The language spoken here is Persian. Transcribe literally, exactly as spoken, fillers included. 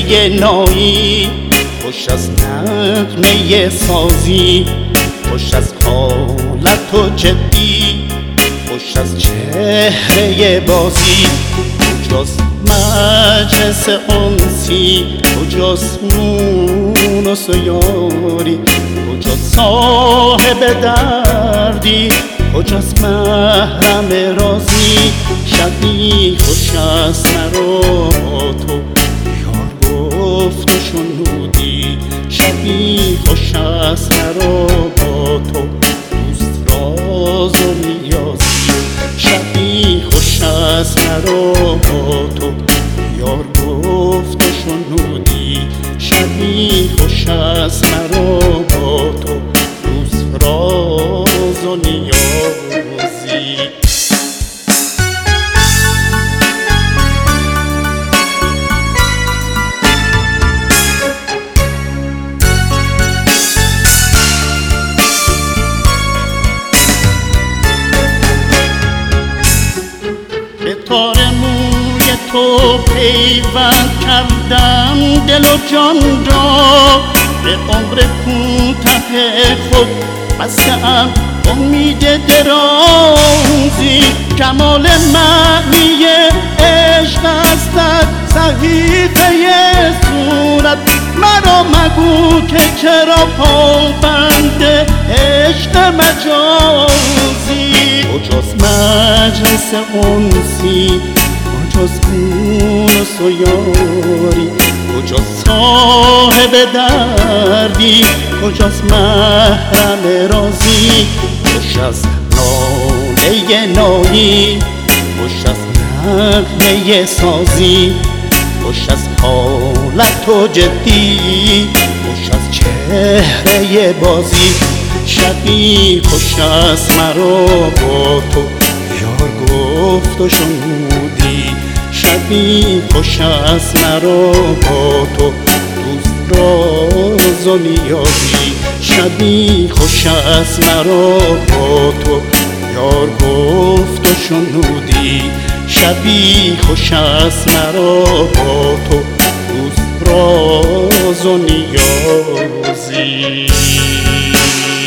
نایی، خوش از نغمه سازی، خوش از حالت و جدی، خوش از چهره بازی. کجاست مجلس انسی، کجاست مونس و یاری، کجاست صاحب دردی، کجاست محرم رازی. شبی خوش است مرا با تو یار گفت و شنودی، شبی خوش است مرا با تو دوست راز و نیازی. شبی خوش است مرا با تو یار گفت و شنودی، شبی خوش است مرا با تو دوست راز و نیازی. به تار موی تو پیوند کردم دل و جان را، به عمر کوته خود بسته‌ام امید درازی. کمال معنی عشق است در صحیفه صورت، مرا مگو که چرا پابند عشق مجازی. کجاست مجلس انسی، کجاست مونس و یاری، کجاست صاحب دردی، کجاست محرم رازی. خوش از ناله نایی، خوش از نغمه سازی، خوش از حالت و جدی، خوش از چهره بازی. شبی خوش است مرا با تو یار گفت و شنودی، شبی خوش است مرا با تو دوست راز و نیازی. شبی خوش است مرا با تو یار گفت و شنودی، شبی خوش است مرا با تو دوست راز و نیازی.